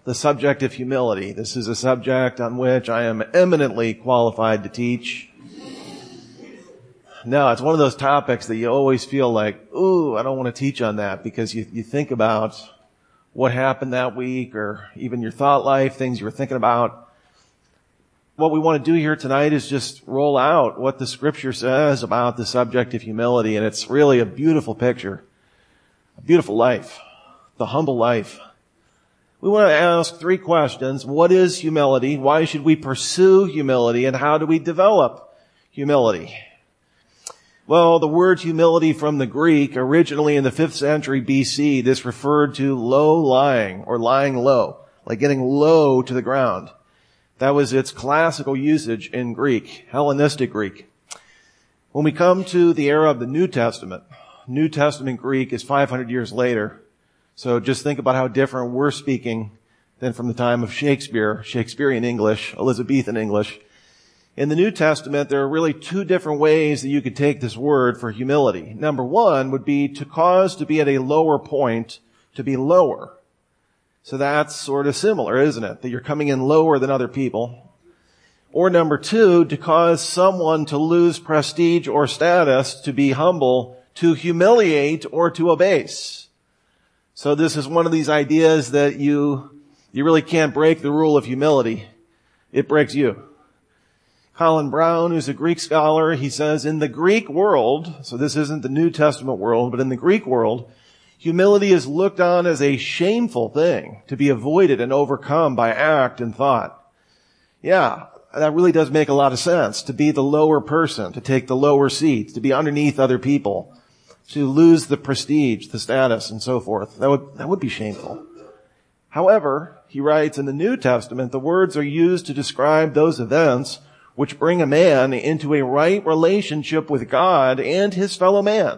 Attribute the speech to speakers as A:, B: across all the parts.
A: the subject of humility. This is a subject on which I am eminently qualified to teach. No, it's one of those topics that you always feel like, ooh, I don't want to teach on that, because you think about what happened that week, or even your thought life, things you were thinking about. What we want to do here tonight is just roll out what the Scripture says about the subject of humility, and it's really a beautiful picture, a beautiful life, the humble life. We want to ask 3 questions. What is humility? Why should we pursue humility? And how do we develop humility? Well, the word humility from the Greek, originally in the 5th century BC, this referred to low lying, or lying low, like getting low to the ground. That was its classical usage in Greek, Hellenistic Greek. When we come to the era of the New Testament Greek is 500 years later. So just think about how different we're speaking than from the time of Shakespeare, Shakespearean English, Elizabethan English. In the New Testament, there are really 2 different ways that you could take this word for humility. Number 1 would be to cause to be at a lower point, to be lower. So that's sort of similar, isn't it? That you're coming in lower than other people. Or number 2, to cause someone to lose prestige or status, to be humble, to humiliate or to abase. So this is one of these ideas that you really can't break the rule of humility. It breaks you. Colin Brown, who's a Greek scholar, he says, in the Greek world, so this isn't the New Testament world, but in the Greek world, humility is looked on as a shameful thing to be avoided and overcome by act and thought. Yeah, that really does make a lot of sense, to be the lower person, to take the lower seats, to be underneath other people, to lose the prestige, the status, and so forth. That would be shameful. However, he writes, in the New Testament, the words are used to describe those events which bring a man into a right relationship with God and his fellow man.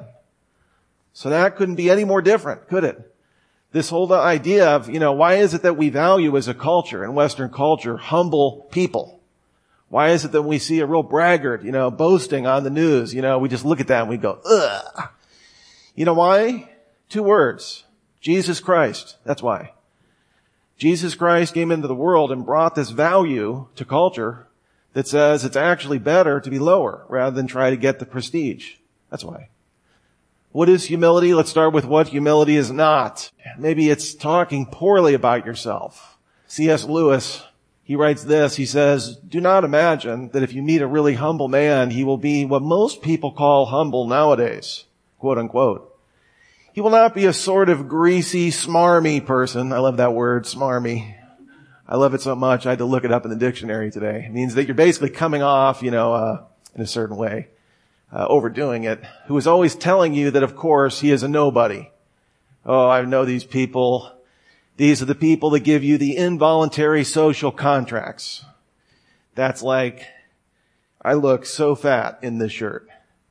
A: So that couldn't be any more different, could it? This whole idea of, why is it that we value as a culture, in Western culture, humble people? Why is it that we see a real braggart, boasting on the news? We just look at that and we go, ugh. You know why? 2 words. Jesus Christ. That's why. Jesus Christ came into the world and brought this value to culture that says it's actually better to be lower rather than try to get the prestige. That's why. What is humility? Let's start with what humility is not. Maybe it's talking poorly about yourself. C.S. Lewis, he writes this. He says, do not imagine that if you meet a really humble man, he will be what most people call humble nowadays. Quote unquote. He will not be a sort of greasy, smarmy person. I love that word, smarmy. I love it so much I had to look it up in the dictionary today. It means that you're basically coming off, in a certain way, overdoing it. Who is always telling you that, of course, he is a nobody. Oh, I know these people. These are the people that give you the involuntary social contracts. That's like, I look so fat in this shirt.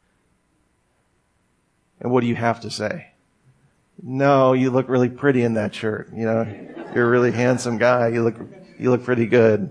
A: And what do you have to say? No, you look really pretty in that shirt. You're a really handsome guy. You look pretty good.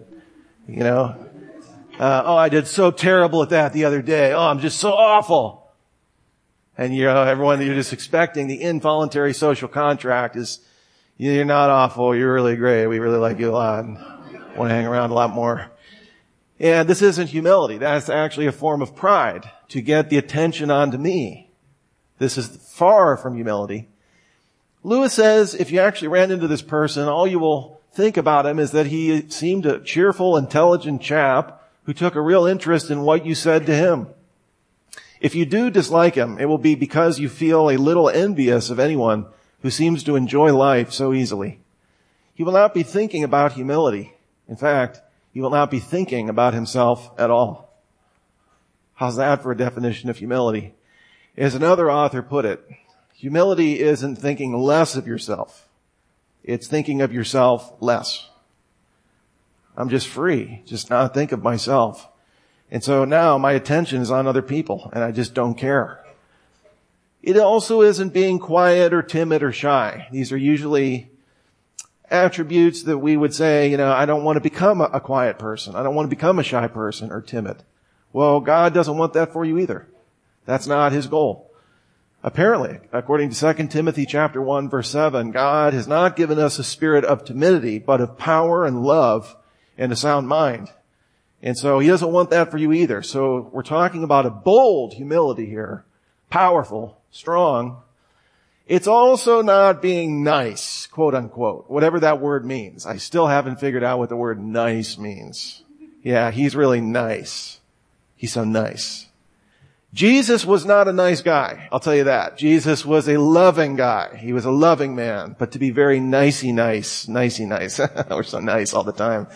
A: Oh, I did so terrible at that the other day. Oh, I'm just so awful. And everyone, you're just expecting the involuntary social contract is, you're not awful. You're really great. We really like you a lot. Want to hang around a lot more. And this isn't humility. That's actually a form of pride to get the attention onto me. This is far from humility. Lewis says if you actually ran into this person, all you will think about him is that he seemed a cheerful, intelligent chap who took a real interest in what you said to him. If you do dislike him, it will be because you feel a little envious of anyone who seems to enjoy life so easily. He will not be thinking about humility. In fact, he will not be thinking about himself at all. How's that for a definition of humility? As another author put it, humility isn't thinking less of yourself. It's thinking of yourself less. I'm just free, just not think of myself. And so now my attention is on other people, and I just don't care. It also isn't being quiet or timid or shy. These are usually attributes that we would say, I don't want to become a quiet person. I don't want to become a shy person or timid. Well, God doesn't want that for you either. That's not his goal. Apparently, according to 2 Timothy chapter 1, verse 7, God has not given us a spirit of timidity, but of power and love and a sound mind. And so he doesn't want that for you either. So we're talking about a bold humility here, powerful, strong. It's also not being nice, quote unquote, whatever that word means. I still haven't figured out what the word nice means. Yeah, he's really nice. He's so nice. Jesus was not a nice guy, I'll tell you that. Jesus was a loving guy. He was a loving man, but to be very nicey nice. We're so nice all the time.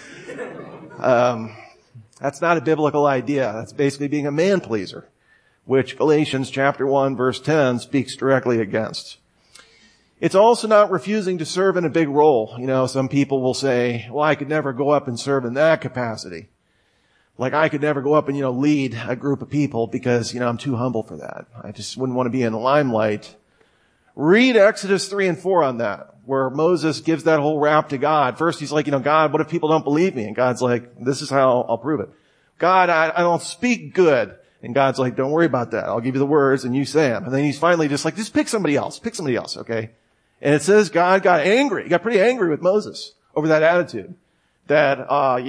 A: That's not a biblical idea. That's basically being a man pleaser, which Galatians chapter 1 verse 10 speaks directly against. It's also not refusing to serve in a big role. You know, some people will say, well, I could never go up and serve in that capacity. Like I could never go up and, lead a group of people because, I'm too humble for that. I just wouldn't want to be in the limelight. Read Exodus 3 and 4 on that, where Moses gives that whole rap to God. First he's like, God, what if people don't believe me? And God's like, this is how I'll prove it. God, I don't speak good. And God's like, don't worry about that. I'll give you the words and you say them. And then he's finally just like, just pick somebody else, okay? And it says God got angry. He got pretty angry with Moses over that attitude. That,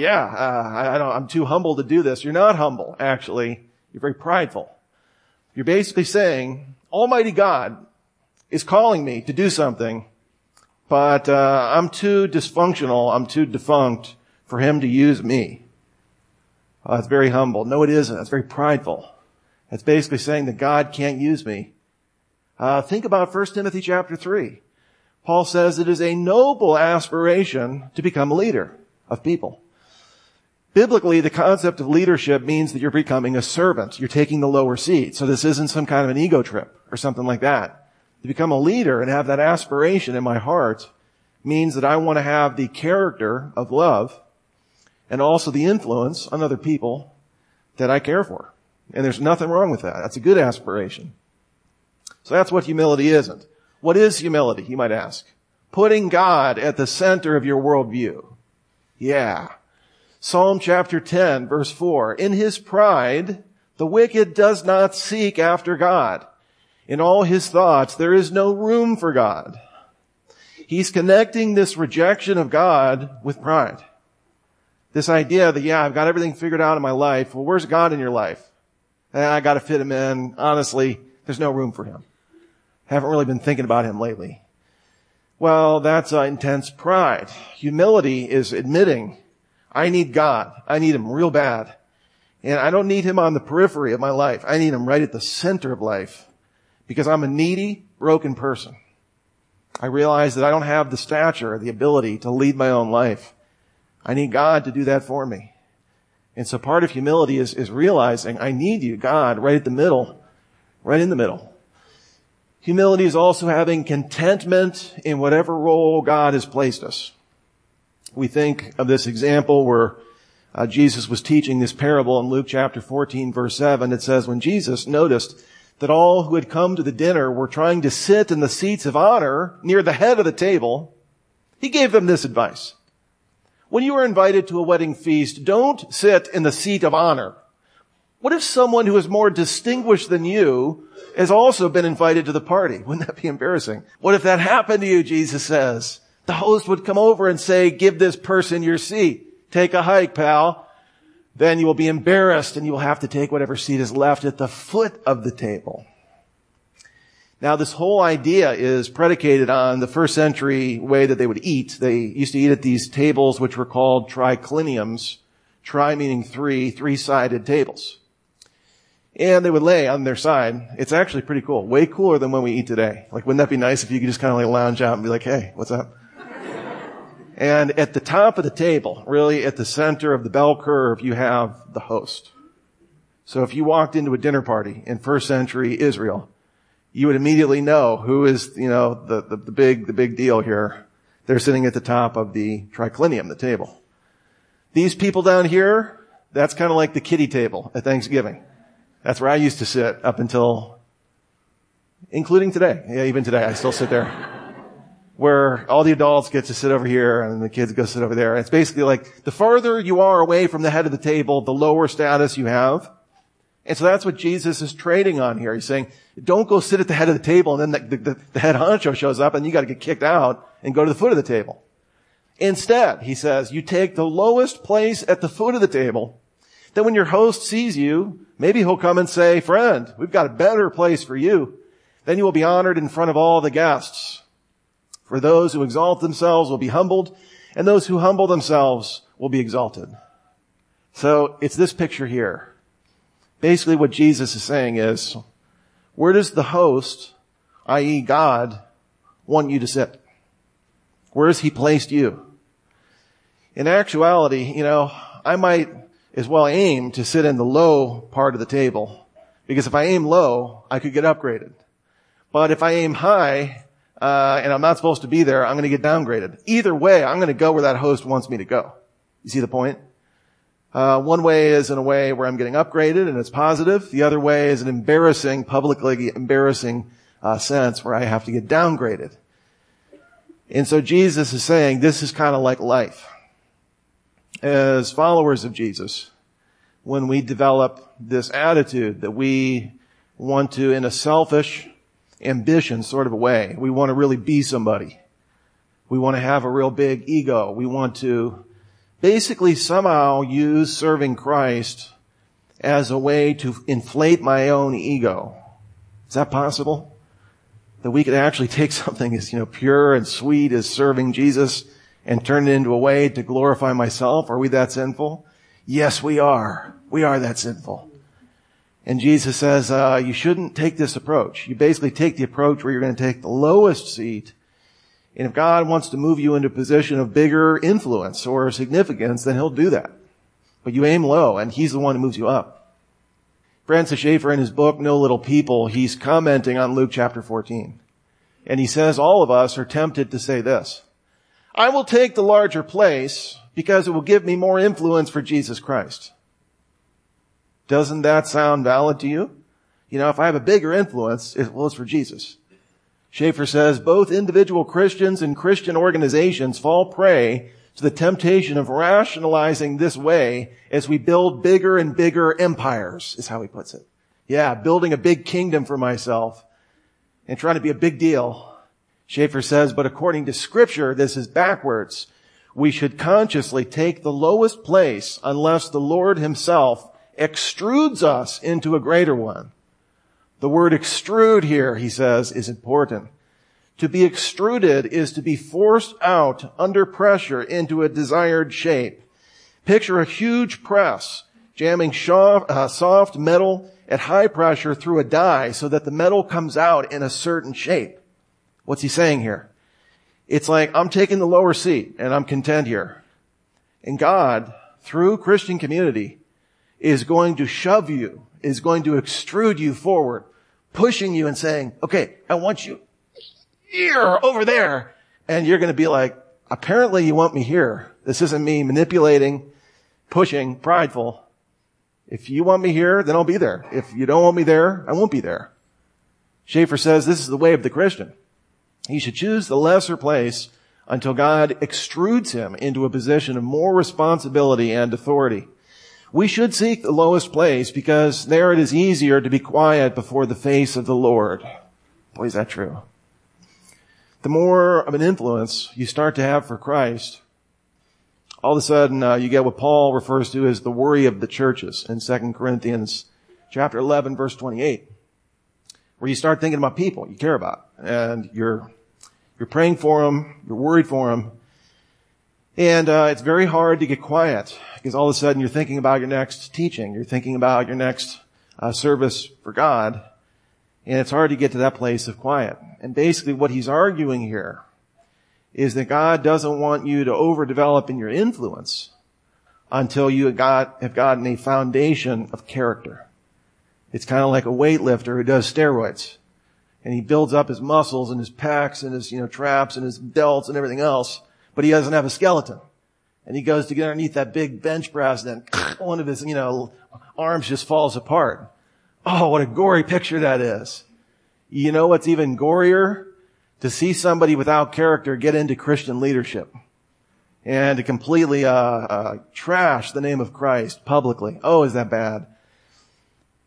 A: I'm too humble to do this. You're not humble, actually. You're very prideful. You're basically saying, Almighty God is calling me to do something, but I'm too dysfunctional, I'm too defunct for him to use me. That's very humble. No, it isn't. That's very prideful. It's basically saying that God can't use me. Think about 1 Timothy chapter 3. Paul says it is a noble aspiration to become a leader of people. Biblically, the concept of leadership means that you're becoming a servant. You're taking the lower seat. So this isn't some kind of an ego trip or something like that. To become a leader and have that aspiration in my heart means that I want to have the character of love and also the influence on other people that I care for. And there's nothing wrong with that. That's a good aspiration. So that's what humility isn't. What is humility, you might ask? Putting God at the center of your worldview. Yeah. Psalm chapter 10, verse 4. In his pride, the wicked does not seek after God. In all his thoughts, there is no room for God. He's connecting this rejection of God with pride. This idea that, I've got everything figured out in my life. Well, where's God in your life? I got to fit him in. Honestly, there's no room for him. Haven't really been thinking about him lately. Well, that's intense pride. Humility is admitting, I need God. I need him real bad. And I don't need him on the periphery of my life. I need him right at the center of life because I'm a needy, broken person. I realize that I don't have the stature or the ability to lead my own life. I need God to do that for me. And so part of humility is realizing I need you, God, right at the middle, right in the middle. Humility is also having contentment in whatever role God has placed us. We think of this example where Jesus was teaching this parable in Luke chapter 14, verse 7. It says, when Jesus noticed that all who had come to the dinner were trying to sit in the seats of honor near the head of the table, he gave them this advice. When you are invited to a wedding feast, don't sit in the seat of honor. What if someone who is more distinguished than you has also been invited to the party? Wouldn't that be embarrassing? What if that happened to you, Jesus says? The host would come over and say, give this person your seat. Take a hike, pal. Then you will be embarrassed and you will have to take whatever seat is left at the foot of the table. Now, this whole idea is predicated on the first century way that they would eat. They used to eat at these tables which were called tricliniums. Tri meaning three-sided tables. And they would lay on their side. It's actually pretty cool. Way cooler than when we eat today. Like, wouldn't that be nice if you could just kind of like lounge out and be like, hey, what's up? And at the top of the table, really at the center of the bell curve, you have the host. So if you walked into a dinner party in first century Israel, you would immediately know who is, the big deal here. They're sitting at the top of the triclinium, the table. These people down here, that's kind of like the kiddie table at Thanksgiving. That's where I used to sit up until, including today. Yeah, even today, I still sit there. Where all the adults get to sit over here and the kids go sit over there. It's basically like the farther you are away from the head of the table, the lower status you have. And so that's what Jesus is trading on here. He's saying, don't go sit at the head of the table and then the head honcho shows up and you got to get kicked out and go to the foot of the table. Instead, he says, you take the lowest place at the foot of the table. Then when your host sees you, maybe he'll come and say, friend, we've got a better place for you. Then you will be honored in front of all the guests. For those who exalt themselves will be humbled, and those who humble themselves will be exalted. So it's this picture here. Basically what Jesus is saying is, where does the host, i.e. God, want you to sit? Where has he placed you? In actuality, I might as well aim to sit in the low part of the table, because if I aim low, I could get upgraded. But if I aim high, and I'm not supposed to be there, I'm going to get downgraded. Either way, I'm going to go where that host wants me to go. You see the point? One way is in a way where I'm getting upgraded and it's positive. The other way is an publicly embarrassing sense where I have to get downgraded. And so Jesus is saying this is kind of like life. As followers of Jesus, when we develop this attitude that we want to, in a selfish ambition sort of a way, we want to really be somebody. We want to have a real big ego. We want to basically somehow use serving Christ as a way to inflate my own ego. Is that possible? That we could actually take something as, pure and sweet as serving Jesus and turn it into a way to glorify myself? Are we that sinful? Yes, we are. We are that sinful. And Jesus says, you shouldn't take this approach. You basically take the approach where you're going to take the lowest seat. And if God wants to move you into a position of bigger influence or significance, then he'll do that. But you aim low, and he's the one who moves you up. Francis Schaeffer, in his book, No Little People, he's commenting on Luke chapter 14. And he says all of us are tempted to say this: I will take the larger place because it will give me more influence for Jesus Christ. Doesn't that sound valid to you? If I have a bigger influence, it's for Jesus. Schaeffer says both individual Christians and Christian organizations fall prey to the temptation of rationalizing this way as we build bigger and bigger empires, is how he puts it. Yeah, building a big kingdom for myself and trying to be a big deal. Schaeffer says, but according to Scripture, this is backwards. We should consciously take the lowest place unless the Lord himself extrudes us into a greater one. The word extrude here, he says, is important. To be extruded is to be forced out under pressure into a desired shape. Picture a huge press jamming soft metal at high pressure through a die so that the metal comes out in a certain shape. What's he saying here? It's like I'm taking the lower seat and I'm content here. And God, through Christian community, is going to shove you, is going to extrude you forward, pushing you and saying, okay, I want you here, over there. And you're going to be like, apparently you want me here. This isn't me manipulating, pushing, prideful. If you want me here, then I'll be there. If you don't want me there, I won't be there. Schaeffer says this is the way of the Christian. He should choose the lesser place until God extrudes him into a position of more responsibility and authority. We should seek the lowest place because there it is easier to be quiet before the face of the Lord. Boy, is that true. The more of an influence you start to have for Christ, all of a sudden you get what Paul refers to as the worry of the churches in 2 Corinthians chapter 11, verse 28, where you start thinking about people you care about, and you're praying for them, you're worried for them, and it's very hard to get quiet. Because all of a sudden you're thinking about your next teaching. You're thinking about your next service for God. And it's hard to get to that place of quiet. And basically what he's arguing here is that God doesn't want you to overdevelop in your influence until you have gotten a foundation of character. It's kind of like a weightlifter who does steroids. And he builds up his muscles and his pecs and his, traps and his delts and everything else. But he doesn't have a skeleton. And he goes to get underneath that big bench press, and then one of his, arms just falls apart. Oh, what a gory picture that is. You know what's even gorier? To see somebody without character get into Christian leadership and to completely trash the name of Christ publicly. Oh, is that bad?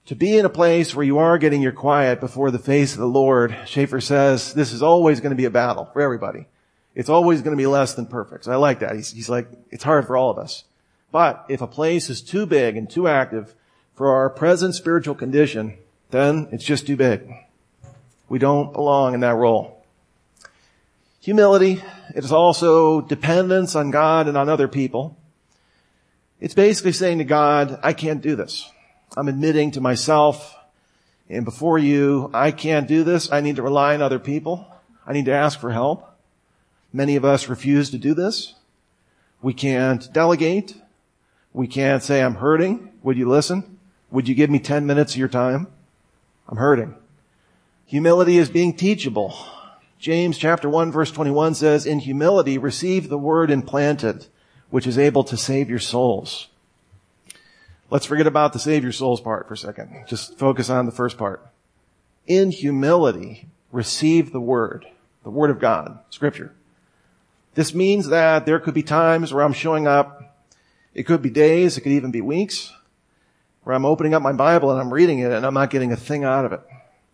A: To be in a place where you are getting your quiet before the face of the Lord, Schaeffer says, this is always going to be a battle for everybody. It's always going to be less than perfect. So I like that. He's like, it's hard for all of us. But if a place is too big and too active for our present spiritual condition, then it's just too big. We don't belong in that role. Humility, it is also dependence on God and on other people. It's basically saying to God, I can't do this. I'm admitting to myself and before you, I can't do this. I need to rely on other people. I need to ask for help. Many of us refuse to do this. We can't delegate. We can't say, I'm hurting. Would you listen? Would you give me 10 minutes of your time? I'm hurting. Humility is being teachable. James chapter 1 verse 21 says, in humility receive the word implanted, which is able to save your souls. Let's forget about the save your souls part for a second. Just focus on the first part. In humility, receive the word of God, Scripture. This means that there could be times where I'm showing up. It could be days, it could even be weeks, where I'm opening up my Bible and I'm reading it and I'm not getting a thing out of it.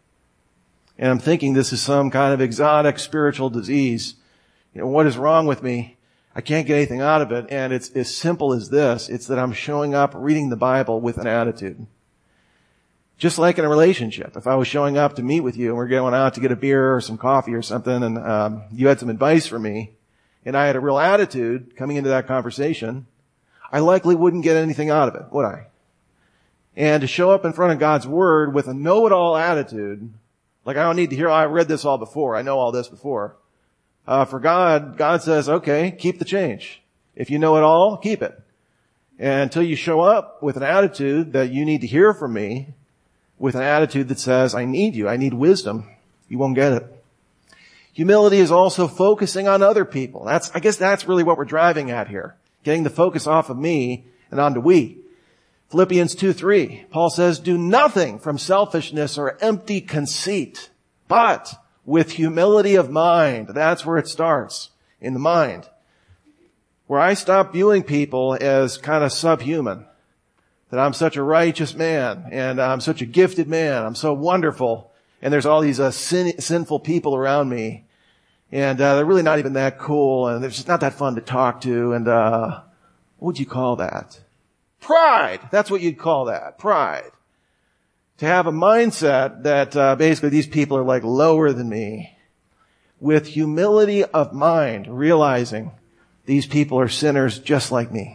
A: And I'm thinking this is some kind of exotic spiritual disease. What is wrong with me? I can't get anything out of it. And it's as simple as this. It's that I'm showing up reading the Bible with an attitude. Just like in a relationship. If I was showing up to meet with you and we're going out to get a beer or some coffee or something and you had some advice for me and I had a real attitude coming into that conversation, I likely wouldn't get anything out of it, would I? And to show up in front of God's Word with a know-it-all attitude, like I don't need to hear, I read this all before, I know all this before. For God says, okay, keep the change. If you know it all, keep it. And until you show up with an attitude that you need to hear from me, with an attitude that says, I need you, I need wisdom, you won't get it. Humility is also focusing on other people. I guess that's really what we're driving at here. Getting the focus off of me and onto we. Philippians 2:3, Paul says, do nothing from selfishness or empty conceit, but with humility of mind. That's where it starts, in the mind. Where I stop viewing people as kind of subhuman. That I'm such a righteous man, and I'm such a gifted man, I'm so wonderful, and there's all these sinful people around me, and they're really not even that cool, and they're just not that fun to talk to, and what would you call that? Pride! That's what you'd call that, pride. To have a mindset that basically these people are like lower than me, with humility of mind, realizing these people are sinners just like me.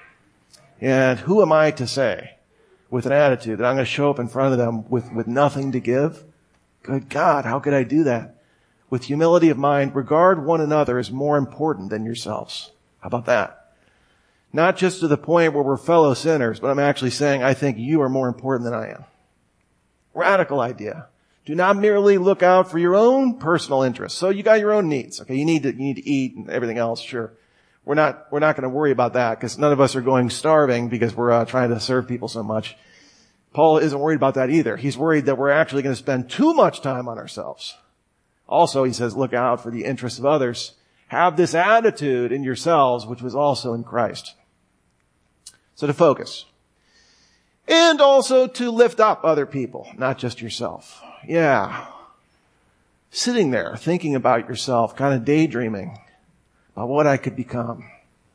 A: And who am I to say, with an attitude, that I'm going to show up in front of them with nothing to give? Good God, how could I do that? With humility of mind, regard one another as more important than yourselves. How about that? Not just to the point where we're fellow sinners, but I'm actually saying I think you are more important than I am. Radical idea. Do not merely look out for your own personal interests. So you got your own needs. Okay, you need to eat and everything else, sure. We're not going to worry about that because none of us are going starving because we're trying to serve people so much. Paul isn't worried about that either. He's worried that we're actually going to spend too much time on ourselves. Also, he says, look out for the interests of others. Have this attitude in yourselves, which was also in Christ. So to focus. And also to lift up other people, not just yourself. Yeah. Sitting there, thinking about yourself, kind of daydreaming about what I could become.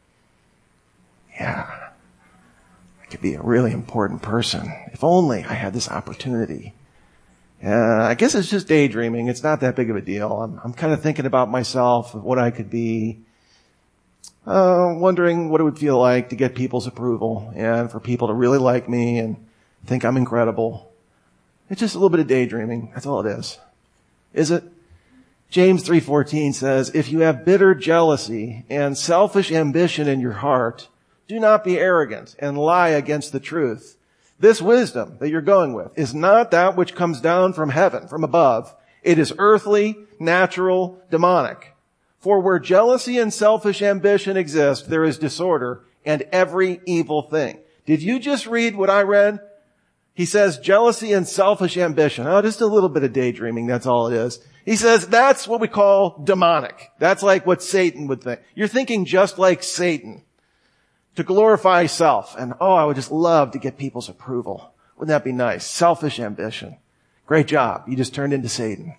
A: Yeah. I could be a really important person. If only I had this opportunity. I guess it's just daydreaming. It's not that big of a deal. I'm kind of thinking about myself, what I could be. Wondering what it would feel like to get people's approval and for people to really like me and think I'm incredible. It's just a little bit of daydreaming. That's all it is. Is it? James 3:14 says, if you have bitter jealousy and selfish ambition in your heart, do not be arrogant and lie against the truth. This wisdom that you're going with is not that which comes down from heaven, from above. It is earthly, natural, demonic. For where jealousy and selfish ambition exist, there is disorder and every evil thing. Did you just read what I read? He says jealousy and selfish ambition. Oh, just a little bit of daydreaming, that's all it is. He says that's what we call demonic. That's like what Satan would think. You're thinking just like Satan. To glorify self. And I would just love to get people's approval. Wouldn't that be nice? Selfish ambition. Great job. You just turned into Satan.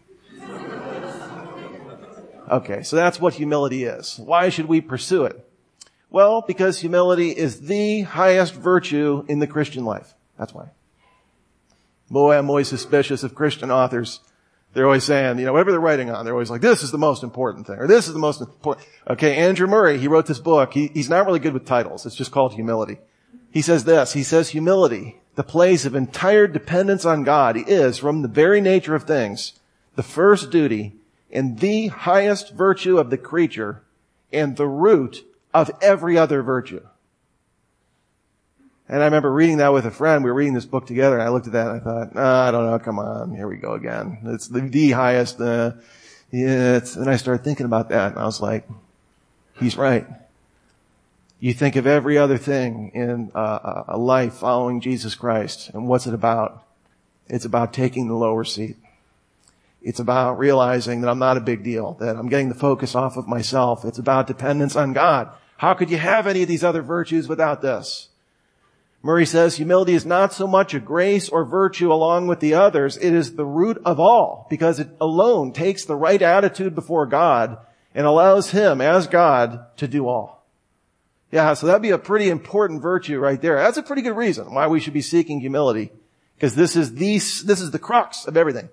A: Okay, so that's what humility is. Why should we pursue it? Well, because humility is the highest virtue in the Christian life. That's why. Boy, I'm always suspicious of Christian authors. They're always saying, whatever they're writing on, they're always like, this is the most important thing, or this is the most important. Okay, Andrew Murray, he wrote this book. He's not really good with titles. It's just called Humility. He says this. He says, humility, the place of entire dependence on God, is, from the very nature of things, the first duty and the highest virtue of the creature and the root of every other virtue. And I remember reading that with a friend. We were reading this book together, and I looked at that and I thought, I don't know, come on, here we go again. It's the highest, and I started thinking about that, and I was like, he's right. You think of every other thing in a life following Jesus Christ, and what's it about? It's about taking the lower seat. It's about realizing that I'm not a big deal, that I'm getting the focus off of myself. It's about dependence on God. How could you have any of these other virtues without this? Murray says humility is not so much a grace or virtue along with the others. It is the root of all, because it alone takes the right attitude before God and allows Him, as God, to do all. Yeah, so that'd be a pretty important virtue right there. That's a pretty good reason why we should be seeking humility, because this is the crux of everything.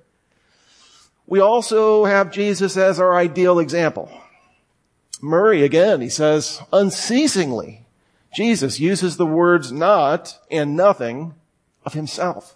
A: We also have Jesus as our ideal example. Murray, again, he says, unceasingly, Jesus uses the words not and nothing of Himself.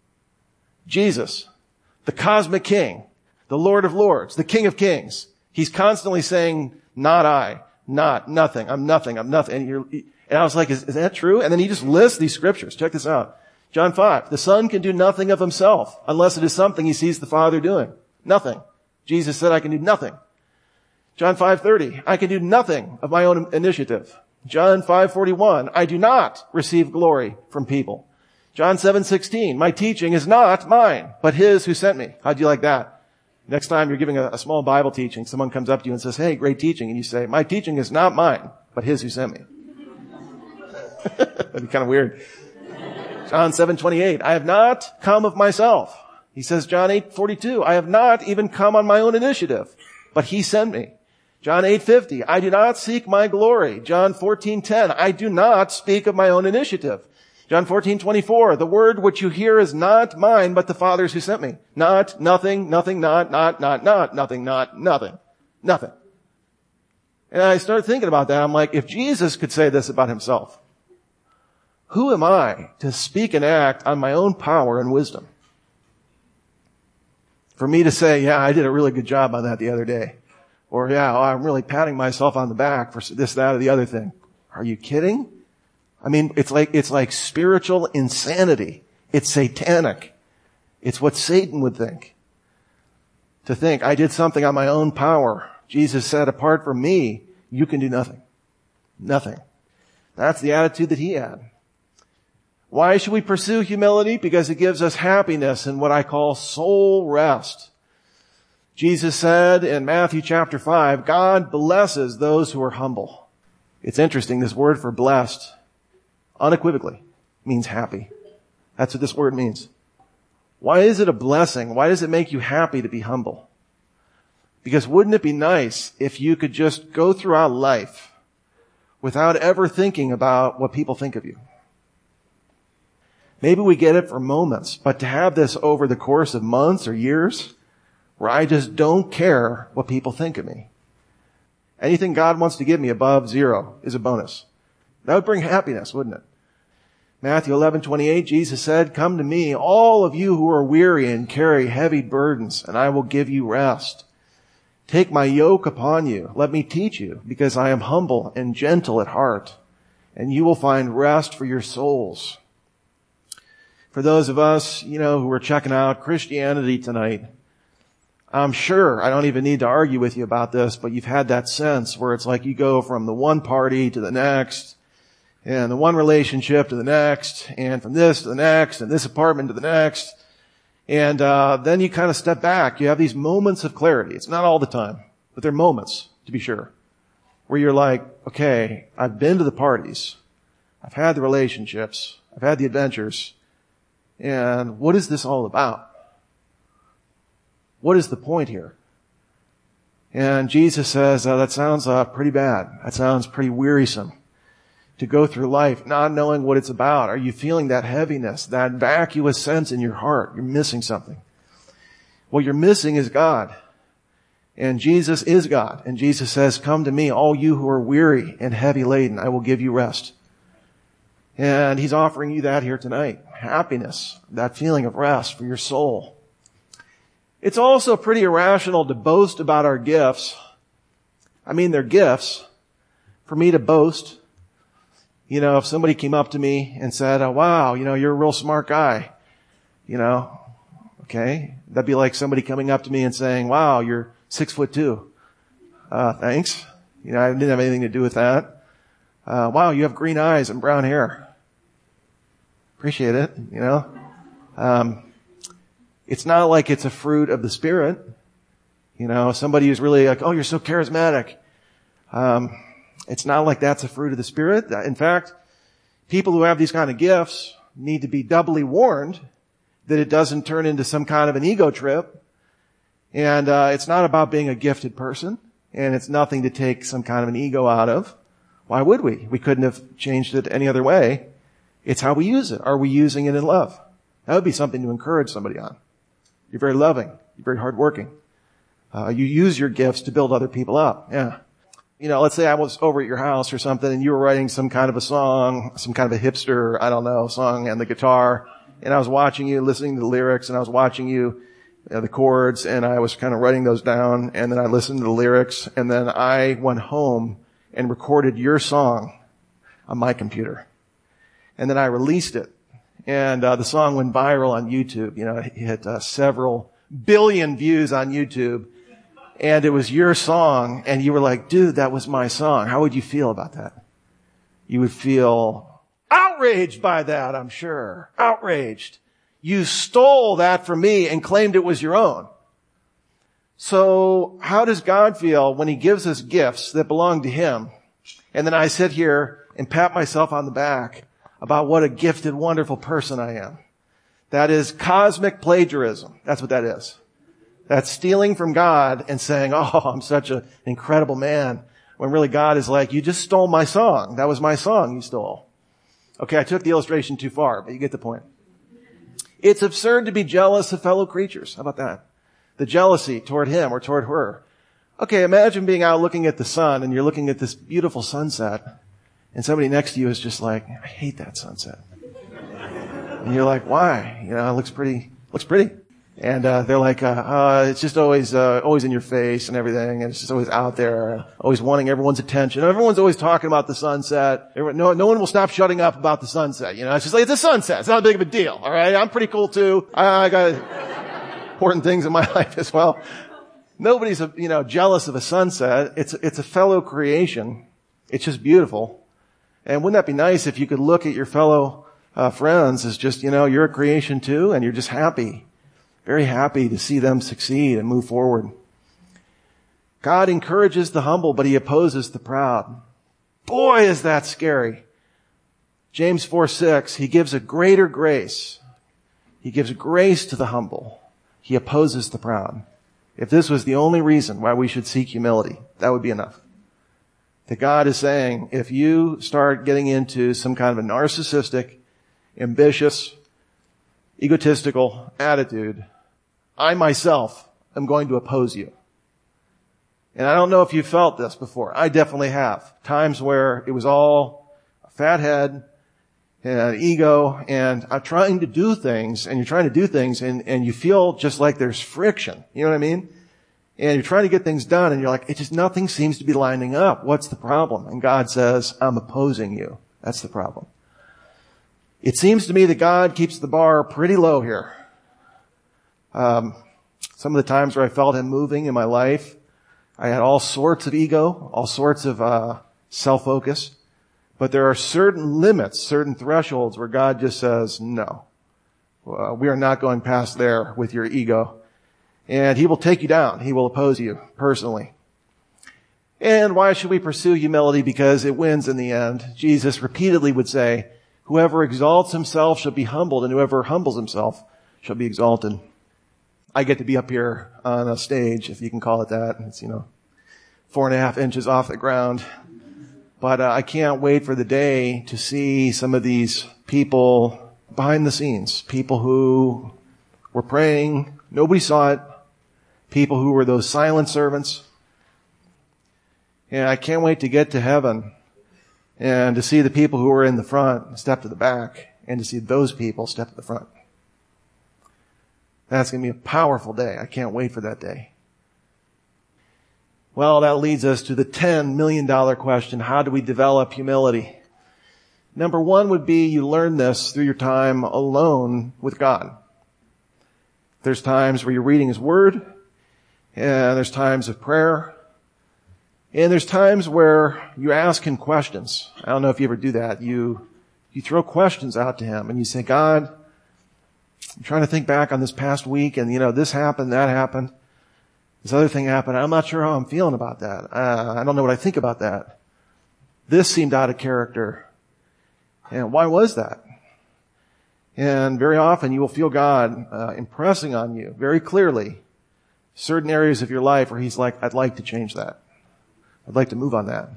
A: Jesus, the cosmic King, the Lord of Lords, the King of Kings. He's constantly saying, not I, not, nothing, I'm nothing, I'm nothing. And I was like, is that true? And then he just lists these scriptures. Check this out. John 5, the Son can do nothing of Himself unless it is something He sees the Father doing. Nothing. Jesus said, I can do nothing. John 5:30, I can do nothing of my own initiative. John 5:41, I do not receive glory from people. John 7:16, my teaching is not mine, but His who sent me. How'd you like that? Next time you're giving a small Bible teaching, someone comes up to you and says, hey, great teaching. And you say, my teaching is not mine, but His who sent me. That'd be kind of weird. John 7:28, I have not come of myself. He says, John 8:42, I have not even come on my own initiative, but He sent me. John 8:50, I do not seek my glory. John 14:10, I do not speak of my own initiative. John 14:24, the word which you hear is not mine, but the Father's who sent me. Not, nothing, nothing, not, nothing, not, nothing. And I started thinking about that. I'm like, if Jesus could say this about Himself, who am I to speak and act on my own power and wisdom? For me to say, yeah, I did a really good job on that the other day. Or, yeah, I'm really patting myself on the back for this, that, or the other thing. Are you kidding? I mean, it's like spiritual insanity. It's satanic. It's what Satan would think. To think, I did something on my own power. Jesus said, apart from me, you can do nothing. Nothing. That's the attitude that He had. Why should we pursue humility? Because it gives us happiness and what I call soul rest. Jesus said in Matthew chapter 5, God blesses those who are humble. It's interesting, this word for blessed, unequivocally, means happy. That's what this word means. Why is it a blessing? Why does it make you happy to be humble? Because wouldn't it be nice if you could just go throughout life without ever thinking about what people think of you? Maybe we get it for moments, but to have this over the course of months or years, where I just don't care what people think of me. Anything God wants to give me above 0 is a bonus. That would bring happiness, wouldn't it? Matthew 11:28, Jesus said, come to me, all of you who are weary and carry heavy burdens, and I will give you rest. Take my yoke upon you. Let me teach you, because I am humble and gentle at heart, and you will find rest for your souls. For those of us, who are checking out Christianity tonight, I'm sure I don't even need to argue with you about this, but you've had that sense where it's like you go from the one party to the next, and the one relationship to the next, and from this to the next, and this apartment to the next. And then you kind of step back. You have these moments of clarity. It's not all the time, but they're moments, to be sure, where you're like, okay, I've been to the parties. I've had the relationships. I've had the adventures. And what is this all about? What is the point here? And Jesus says, that sounds pretty bad. That sounds pretty wearisome to go through life not knowing what it's about. Are you feeling that heaviness, that vacuous sense in your heart? You're missing something. What you're missing is God. And Jesus is God. And Jesus says, come to me, all you who are weary and heavy laden. I will give you rest. And he's offering you that here tonight. Happiness, that feeling of rest for your soul. It's also pretty irrational to boast about our gifts. I mean, they're gifts. For me to boast, if somebody came up to me and said, oh, wow, you're a real smart guy, okay. That'd be like somebody coming up to me and saying, wow, you're 6'2". Thanks. I didn't have anything to do with that. Wow, you have green eyes and brown hair. Appreciate it, It's not like it's a fruit of the Spirit. Somebody who's really like, oh, you're so charismatic. It's not like that's a fruit of the Spirit. In fact, people who have these kind of gifts need to be doubly warned that it doesn't turn into some kind of an ego trip. And it's not about being a gifted person. And it's nothing to take some kind of an ego out of. Why would we? We couldn't have changed it any other way. It's how we use it. Are we using it in love? That would be something to encourage somebody on. You're very loving. You're very hardworking. You use your gifts to build other people up. Yeah. Let's say I was over at your house or something and you were writing some kind of a song, some kind of a hipster, song on the guitar. And I was watching you, listening to the lyrics, and I was watching you, the chords, and I was kind of writing those down. And then I listened to the lyrics, and then I went home and recorded your song on my computer. And then I released it. And the song went viral on YouTube. It hit several billion views on YouTube. And it was your song, and you were like, dude, that was my song. How would you feel about that? You would feel outraged by that, I'm sure. Outraged. You stole that from me and claimed it was your own. So how does God feel when he gives us gifts that belong to him? And then I sit here and pat myself on the back about what a gifted, wonderful person I am. That is cosmic plagiarism. That's what that is. That's stealing from God and saying, oh, I'm such an incredible man. When really God is like, you just stole my song. That was my song you stole. Okay, I took the illustration too far, but you get the point. It's absurd to be jealous of fellow creatures. How about that? The jealousy toward him or toward her. Okay, imagine being out looking at the sun and you're looking at this beautiful sunset and somebody next to you is just like, I hate that sunset. And you're like, why? It looks pretty. And they're like, it's just always in your face and everything, and it's just always out there, always wanting everyone's attention. Everyone's always talking about the sunset. No one will stop shutting up about the sunset. It's just like, it's a sunset. It's not a big of a deal. All right. I'm pretty cool too. I got important things in my life as well. Nobody's, jealous of a sunset. It's a fellow creation. It's just beautiful. And wouldn't that be nice if you could look at your fellow, friends as just, you're a creation too, and you're just happy. Very happy to see them succeed and move forward. God encourages the humble, but he opposes the proud. Boy, is that scary. James 4:6, he gives a greater grace. He gives grace to the humble. He opposes the proud. If this was the only reason why we should seek humility, that would be enough. That God is saying, if you start getting into some kind of a narcissistic, ambitious, egotistical attitude, I myself am going to oppose you. And I don't know if you've felt this before. I definitely have. Times where it was all a fat head and an ego, and I'm trying to do things, and you're trying to do things, and you feel just like there's friction. You know what I mean? And you're trying to get things done, and you're like, nothing seems to be lining up. What's the problem? And God says, I'm opposing you. That's the problem. It seems to me that God keeps the bar pretty low here. Some of the times where I felt him moving in my life, I had all sorts of ego, all sorts of self-focus. But there are certain limits, certain thresholds where God just says, no. We are not going past there with your ego. And he will take you down. He will oppose you personally. And why should we pursue humility? Because it wins in the end. Jesus repeatedly would say, Whoever exalts himself shall be humbled, and whoever humbles himself shall be exalted. I get to be up here on a stage, if you can call it that. It's, 4.5 inches off the ground. But I can't wait for the day to see some of these people behind the scenes. People who were praying, nobody saw it. People who were those silent servants. And I can't wait to get to heaven and to see the people who were in the front step to the back, and to see those people step to the front. That's going to be a powerful day. I can't wait for that day. Well, that leads us to the $10 million question. How do we develop humility? Number one would be you learn this through your time alone with God. There's times where you're reading His Word, and there's times of prayer, and there's times where you ask Him questions. I don't know if you ever do that. You throw questions out to Him, and you say, God, I'm trying to think back on this past week, and this happened, that happened. This other thing happened. I'm not sure how I'm feeling about that. I don't know what I think about that. This seemed out of character. And why was that? And very often you will feel God impressing on you very clearly certain areas of your life where He's like, I'd like to change that. I'd like to move on that.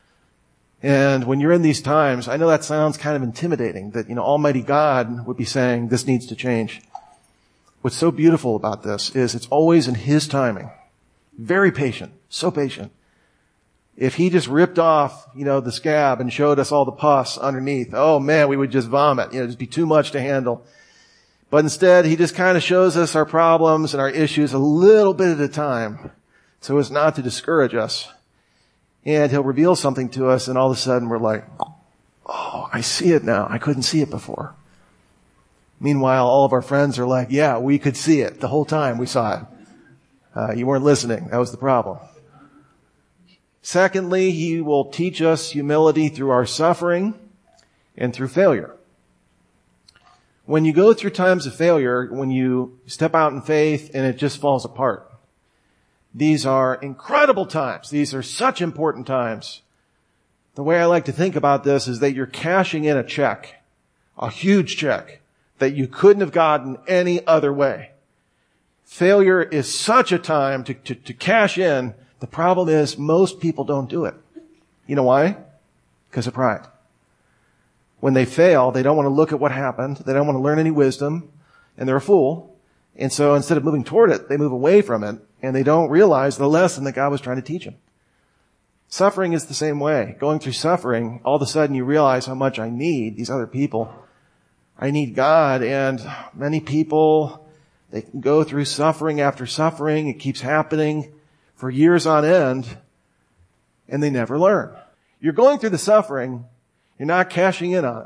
A: And when you're in these times, I know that sounds kind of intimidating, that, Almighty God would be saying, this needs to change. What's so beautiful about this is it's always in His timing. Very patient. So patient. If He just ripped off, the scab and showed us all the pus underneath, oh man, we would just vomit. It'd just be too much to handle. But instead, He just kind of shows us our problems and our issues a little bit at a time, so as not to discourage us. And He'll reveal something to us, and all of a sudden we're like, oh, I see it now. I couldn't see it before. Meanwhile, all of our friends are like, yeah, we could see it the whole time we saw it. You weren't listening. That was the problem. Secondly, He will teach us humility through our suffering and through failure. When you go through times of failure, when you step out in faith and it just falls apart, these are incredible times. These are such important times. The way I like to think about this is that you're cashing in a check, a huge check, that you couldn't have gotten any other way. Failure is such a time to cash in. The problem is most people don't do it. You know why? Because of pride. When they fail, they don't want to look at what happened. They don't want to learn any wisdom, and they're a fool. And so instead of moving toward it, they move away from it, and they don't realize the lesson that God was trying to teach them. Suffering is the same way. Going through suffering, all of a sudden you realize how much I need these other people. I need God, and many people, they can go through suffering after suffering. It keeps happening for years on end, and they never learn. You're going through the suffering, you're not cashing in on it.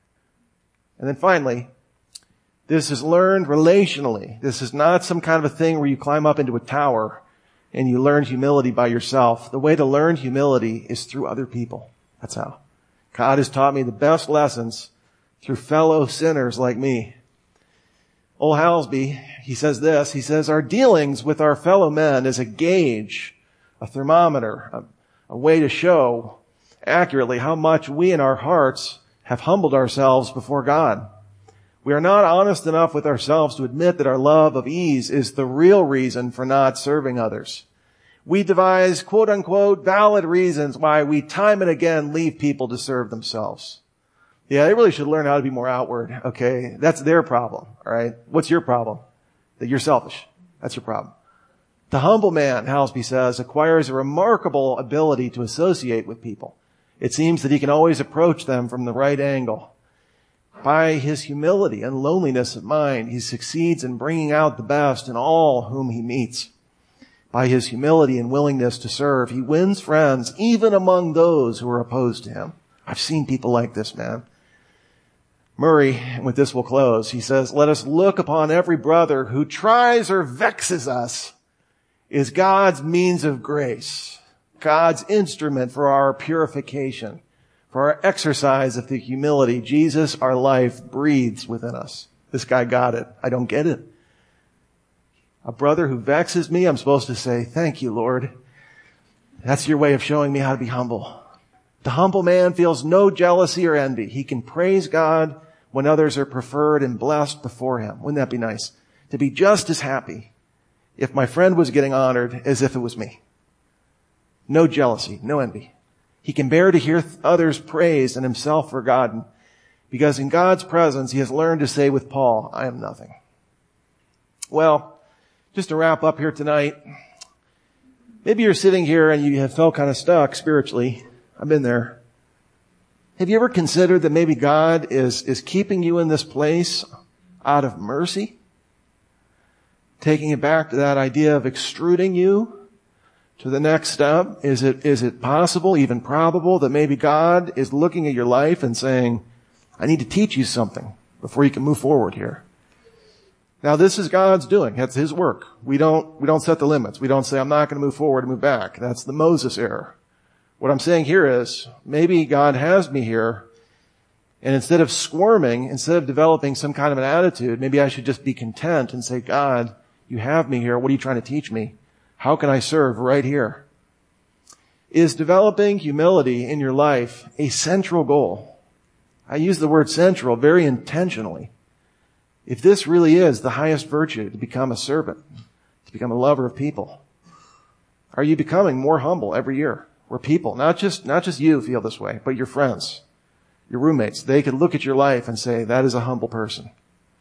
A: And then finally, this is learned relationally. This is not some kind of a thing where you climb up into a tower and you learn humility by yourself. The way to learn humility is through other people. That's how. God has taught me the best lessons through fellow sinners like me. Old Halsby, he says this, he says, our dealings with our fellow men is a gauge, a thermometer, a way to show accurately how much we in our hearts have humbled ourselves before God. We are not honest enough with ourselves to admit that our love of ease is the real reason for not serving others. We devise quote-unquote valid reasons why we time and again leave people to serve themselves. Yeah, they really should learn how to be more outward, okay? That's their problem, all right? What's your problem? That you're selfish. That's your problem. The humble man, Halsby says, acquires a remarkable ability to associate with people. It seems that he can always approach them from the right angle. By his humility and lowliness of mind, he succeeds in bringing out the best in all whom he meets. By his humility and willingness to serve, he wins friends even among those who are opposed to him. I've seen people like this, man. Murray, and with this we'll close, he says, let us look upon every brother who tries or vexes us is God's means of grace, God's instrument for our purification, for our exercise of the humility Jesus, our life, breathes within us. This guy got it. I don't get it. A brother who vexes me, I'm supposed to say, thank you, Lord. That's your way of showing me how to be humble. The humble man feels no jealousy or envy. He can praise God when others are preferred and blessed before him. Wouldn't that be nice? To be just as happy if my friend was getting honored as if it was me. No jealousy, no envy. He can bear to hear others praised and himself forgotten, because in God's presence he has learned to say with Paul, I am nothing. Well, just to wrap up here tonight, maybe you're sitting here and you have felt kind of stuck spiritually. I've been there. Have you ever considered that maybe God is keeping you in this place out of mercy? Taking it back to that idea of extruding you to the next step. Is it possible, even probable, that maybe God is looking at your life and saying, I need to teach you something before you can move forward here? Now this is God's doing. That's his work. We don't set the limits. We don't say, I'm not going to move forward and move back. That's the Moses error. What I'm saying here is, maybe God has me here, and instead of squirming, instead of developing some kind of an attitude, maybe I should just be content and say, God, you have me here. What are you trying to teach me? How can I serve right here? Is developing humility in your life a central goal? I use the word central very intentionally. If this really is the highest virtue, to become a servant, to become a lover of people, are you becoming more humble every year? Where people, not just you feel this way, but your friends, your roommates, they could look at your life and say, that is a humble person.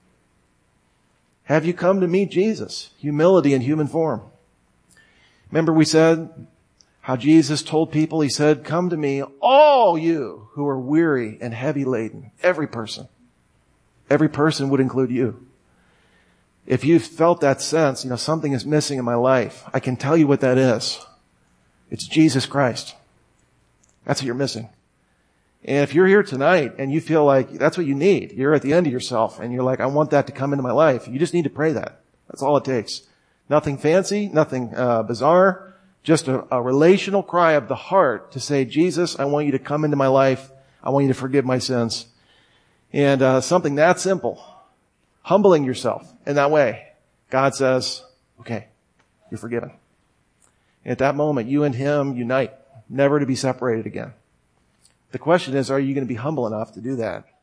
A: Have you come to meet Jesus? Humility in human form. Remember we said how Jesus told people, he said, come to me, all you who are weary and heavy laden. Every person. Every person would include you. If you've felt that sense, something is missing in my life, I can tell you what that is. It's Jesus Christ. That's what you're missing. And if you're here tonight and you feel like that's what you need, you're at the end of yourself and you're like, I want that to come into my life. You just need to pray that. That's all it takes. Nothing fancy, nothing bizarre, just a relational cry of the heart to say, Jesus, I want you to come into my life. I want you to forgive my sins. And something that simple, humbling yourself in that way. God says, okay, you're forgiven. And at that moment, you and him unite, never to be separated again. The question is, are you going to be humble enough to do that?